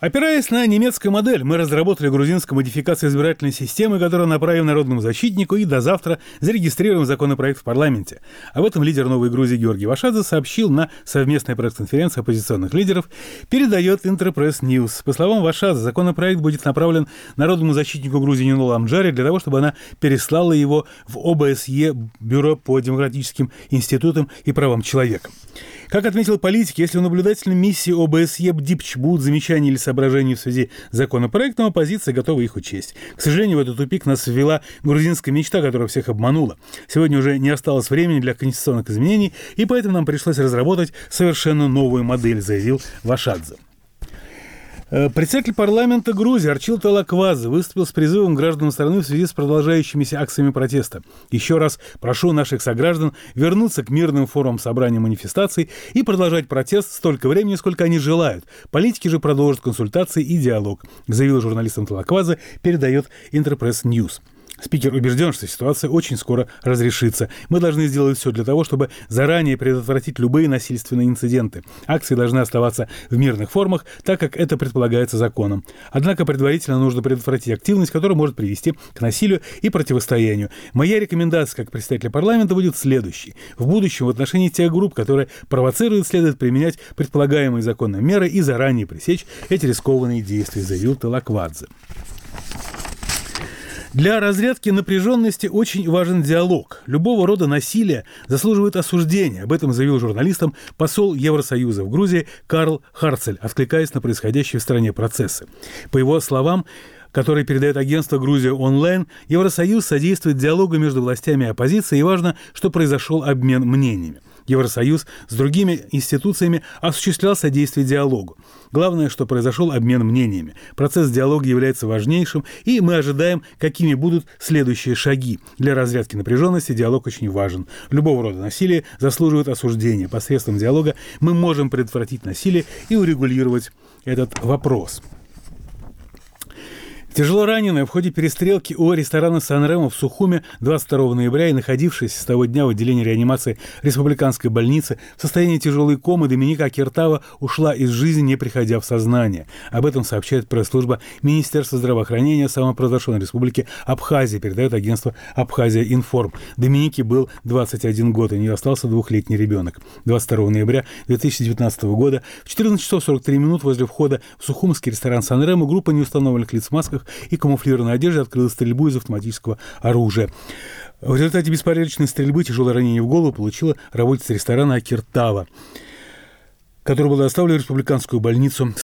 Опираясь на немецкую модель, мы разработали грузинскую модификацию избирательной системы, которую направим народному защитнику и до завтра зарегистрируем законопроект в парламенте. Об этом лидер «Новой Грузии» Георгий Вашадзе сообщил на совместной пресс-конференции оппозиционных лидеров, передает Интерпресс Ньюс. По словам Вашадзе, законопроект будет направлен народному защитнику Грузии Нинолу Амджаре для того, чтобы она переслала его в ОБСЕ, Бюро по демократическим институтам и правам человека. Как отметил политик, если в наблюдательной миссии ОБСЕ БДИПЧ будут замечания или соображения в связи с законопроектом, оппозиция готова их учесть. К сожалению, в этот тупик нас ввела грузинская мечта, которая всех обманула. Сегодня уже не осталось времени для конституционных изменений, и поэтому нам пришлось разработать совершенно новую модель, заявил Вашадзе. Председатель парламента Грузии Арчил Талаквадзе выступил с призывом к гражданам страны в связи с продолжающимися акциями протеста. Еще раз прошу наших сограждан вернуться к мирным формам собрания манифестаций и продолжать протест столько времени, сколько они желают. Политики же продолжат консультации и диалог, заявил журналистам Талаквадзе, передает Интерпресс Ньюс. Спикер убежден, что ситуация очень скоро разрешится. Мы должны сделать все для того, чтобы заранее предотвратить любые насильственные инциденты. Акции должны оставаться в мирных формах, так как это предполагается законом. Однако предварительно нужно предотвратить активность, которая может привести к насилию и противостоянию. Моя рекомендация как председателя парламента будет следующей. В будущем в отношении тех групп, которые провоцируют, следует применять предполагаемые законные меры и заранее пресечь эти рискованные действия, заявил Талаквадзе. Для разрядки напряженности очень важен диалог. Любого рода насилие заслуживает осуждения. Об этом заявил журналистам посол Евросоюза в Грузии Карл Харцель, откликаясь на происходящие в стране процессы. По его словам, который передает агентство «Грузия онлайн», Евросоюз содействует диалогу между властями и оппозицией, и важно, что произошел обмен мнениями. Евросоюз с другими институциями осуществлял содействие диалогу. Главное, что произошел обмен мнениями. Процесс диалога является важнейшим, и мы ожидаем, какими будут следующие шаги. Для разрядки напряженности диалог очень важен. Любого рода насилие заслуживает осуждения. Посредством диалога мы можем предотвратить насилие и урегулировать этот вопрос. Тяжело раненая в ходе перестрелки у ресторана «Сан-Ремо» в Сухуме 22 ноября и находившаяся с того дня в отделении реанимации Республиканской больницы в состоянии тяжелой комы Доминика Акиртава ушла из жизни, не приходя в сознание. Об этом сообщает пресс-служба Министерства здравоохранения самопровозглашенной республики Абхазия, передает агентство «Абхазия Информ». Доминике был 21 год, и у нее остался двухлетний ребенок. 22 ноября 2019 года в 14 часов 43 минут возле входа в сухумский ресторан «Сан-Ремо» группа неустановленных лиц в масках и камуфлированной одежде открыла стрельбу из автоматического оружия. В результате беспорядочной стрельбы тяжелое ранение в голову получила работница ресторана Акиртава, которая была доставлена в республиканскую больницу